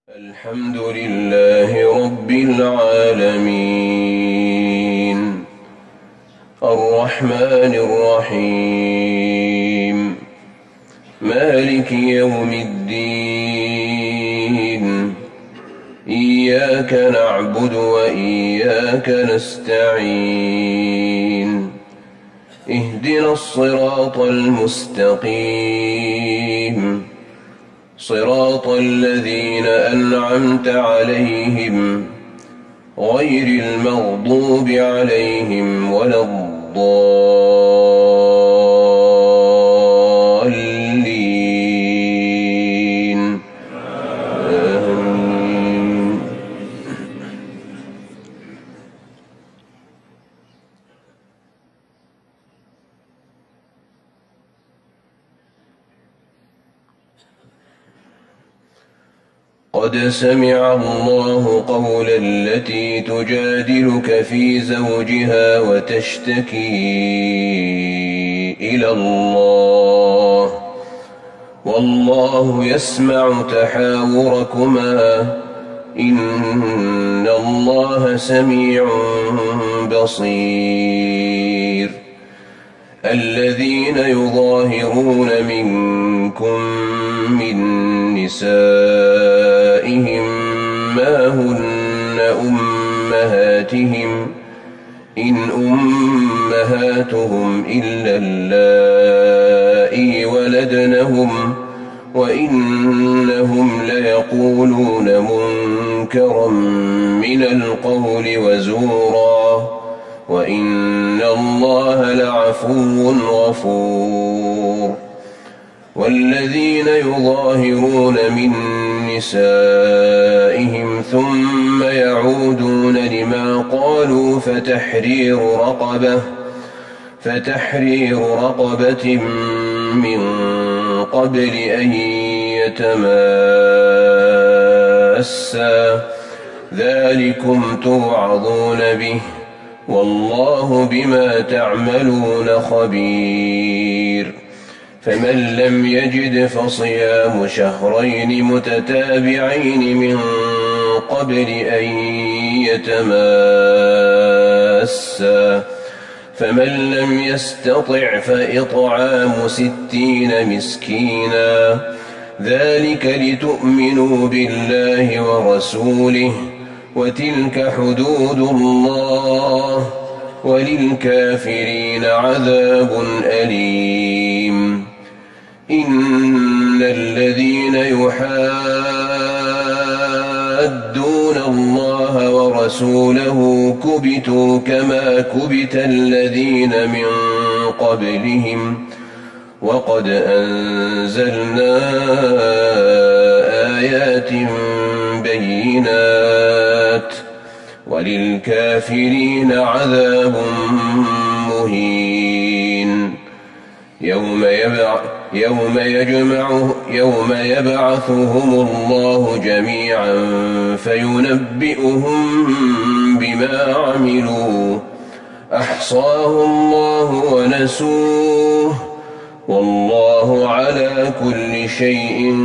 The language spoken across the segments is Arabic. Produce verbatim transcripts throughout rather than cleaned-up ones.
الحمد لله رب العالمين الرحمن الرحيم مالك يوم الدين إياك نعبد وإياك نستعين اهدنا الصراط المستقيم صراط الذين أنعمت عليهم غير المغضوب عليهم ولا الضالين آمين. قد سمع الله قول التي تجادلك في زوجها وتشتكي إلى الله والله يسمع تحاوركما إن الله سميع بصير. الذين يظاهرون منكم من نسائهم ما هن أمهاتهم إن أمهاتهم إلا اللائي ولدنهم وإنهم ليقولون منكرا من القول وزورا وإن الله لعفو غفور. والذين يظاهرون من نسائهم ثم يعودون لما قالوا فتحرير رقبة فتحرير رقبة من قبل أن يتماسا ذلكم توعظون به والله بما تعملون خبير. فمن لم يجد فصيام شهرين متتابعين من قبل أن يتماسا فمن لم يستطع فإطعام ستين مسكينا ذلك لتؤمنوا بالله ورسوله وتلك حدود الله وللكافرين عذاب أليم. إن الذين يحادون الله ورسوله كبتوا كما كبت الذين من قبلهم وقد أنزلنا آيات بينات وللكافرين عذاب مهين. يوم يبعث يوم يجمع يوم يبعثهم الله جميعا فينبئهم بما عملوا أحصاه الله ونسوه والله على كل شيء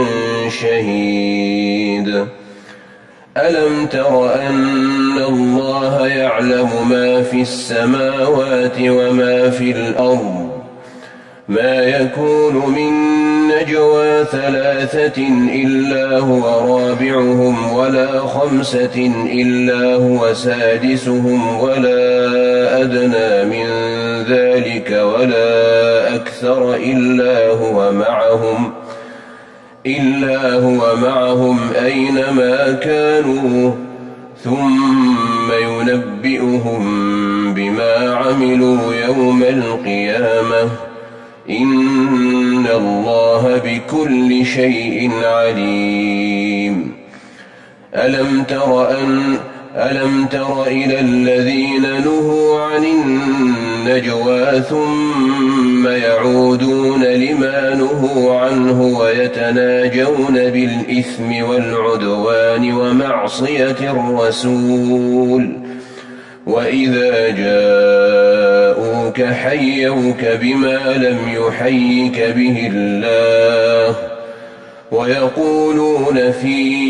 شهيد. ألم تر أن الله يعلم ما في السماوات وما في الأرض ما يكون من نجوى ثلاثة إلا هو رابعهم ولا خمسة إلا هو سادسهم ولا أدنى من ذلك ولا أكثر إلا هو معهم إلا هو معهم أينما كانوا ثم ينبئهم بما عملوا يوم القيامة إن الله بكل شيء عليم. ألم تر أن ألم تر إلى الذين نهوا عن النجوى ثم يعودون لما نهوا عنه ويتناجون بالإثم والعدوان ومعصية الرسول وإذا جاءوك حيوك بما لم يحيك به الله ويقولون في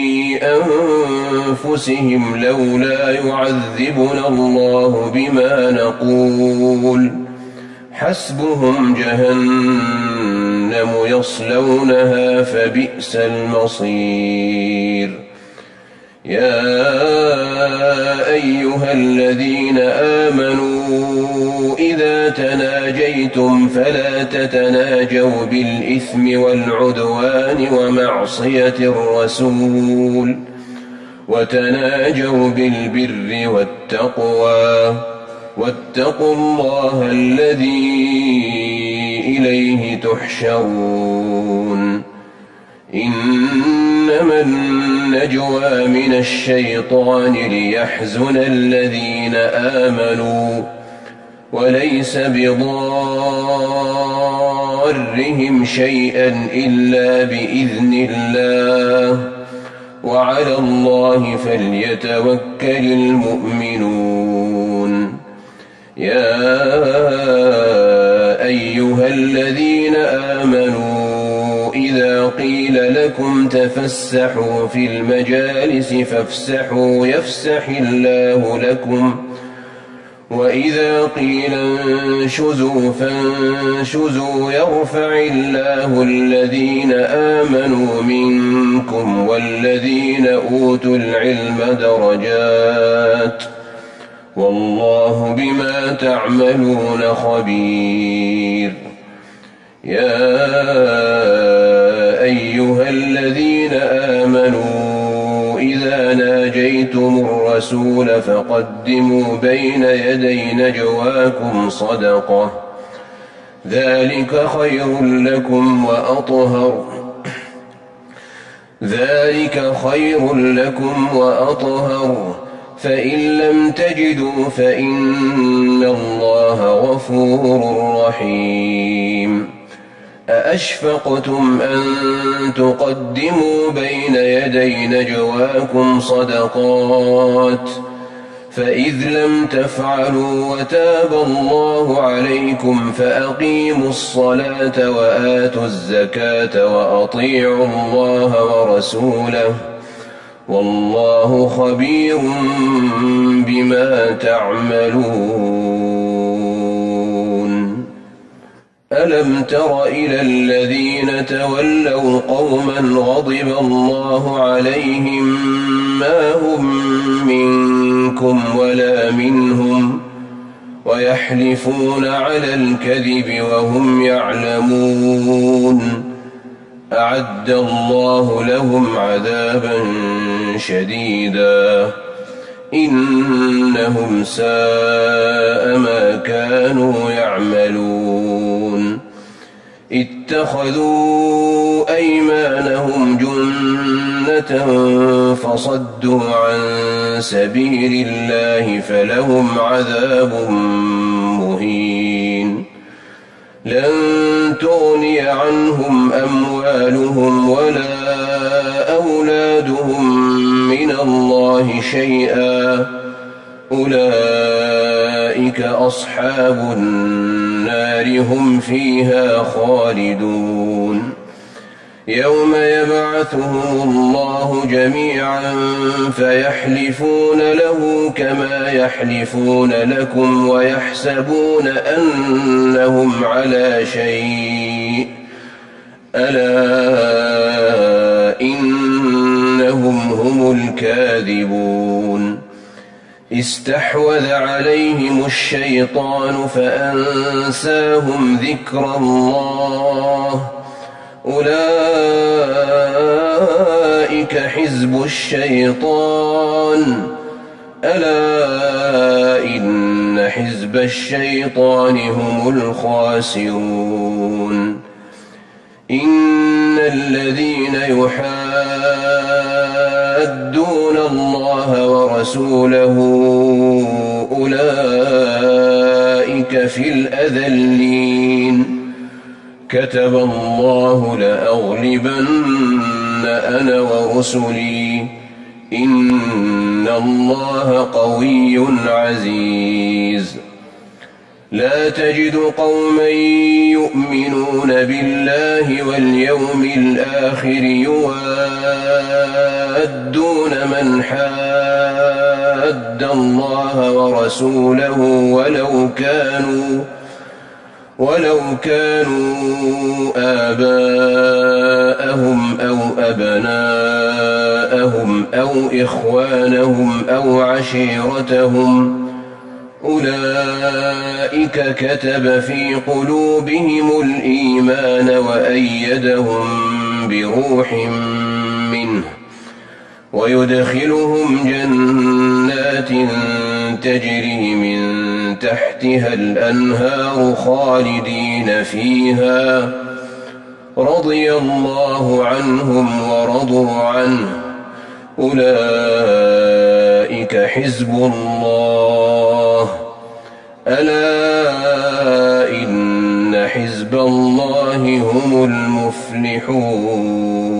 أنفسهم لولا يعذبنا الله بما نقول حسبهم جهنم يصلونها فبئس المصير. يا أيها الذين آمنوا إذا تناجيتم فلا تتناجوا بالإثم والعدوان ومعصية الرسول وتناجوا بالبر والتقوى واتقوا الله الذي إليه تحشرون. إنما النجوى من الشيطان ليحزن الذين آمنوا وليس بضارهم شيئا إلا بإذن الله وعلى الله فليتوكل المؤمنون. يا أيها الذين آمنوا إذا قيل لكم تفسحوا في المجالس فافسحوا يفسح الله لكم وإذا قيل انشزوا فانشزوا يرفع الله الذين آمنوا منكم والذين أوتوا العلم درجات والله بما تعملون خبير. يا أيها الذين آمنوا إذا ناجيتم الرسول فقدموا بين يدي نجواكم صدقة ذلك خير لكم وأطهر ذلك خير لكم وأطهر فإن لم تجدوا فإن الله غفور رحيم. أأشفقتم أن تقدموا بين يدي نجواكم صدقات فإذ لم تفعلوا وتاب الله عليكم فأقيموا الصلاة وآتوا الزكاة وأطيعوا الله ورسوله والله خبير بما تعملون. ألم تر إلى الذين تولوا قوما غضب الله عليهم ما هم منكم ولا منهم ويحلفون على الكذب وهم يعلمون أعد الله لهم عذابا شديدا إنهم ساء ما كانوا يعملون. اتخذوا أيمانهم جنة فصدوا عن سبيل الله فلهم عذاب مهين. لن تغني عنهم أموالهم ولا أولادهم من الله شيئا أولئك أصحاب النار هم فيها خالدون. يوم يبعثهم الله جميعا فيحلفون له كما يحلفون لكم ويحسبون أنهم على شيء ألا إنهم هم الكاذبون. استحوذ عليهم الشيطان فأنساهم ذكر الله أولئك حزب الشيطان ألا إن حزب الشيطان هم الخاسرون. إن الذين يحادون الله ورسوله أولئك في الأذلين. كتب الله لأغلبن أنا ورسلي إن الله قوي عزيز. لا تجد قوما يؤمنون بالله واليوم الآخر يوادون من حاد الله ورسوله ولو كانوا ولو كانوا آباءهم أو أبناءهم أو إخوانهم أو عشيرتهم أولئك كتب في قلوبهم الإيمان وأيدهم بروح منه ويدخلهم جنات تجري من تحتها الأنهار خالدين فيها رضي الله عنهم ورضوا عنه أولئك حزب الله ألا إن حزب الله هم المفلحون.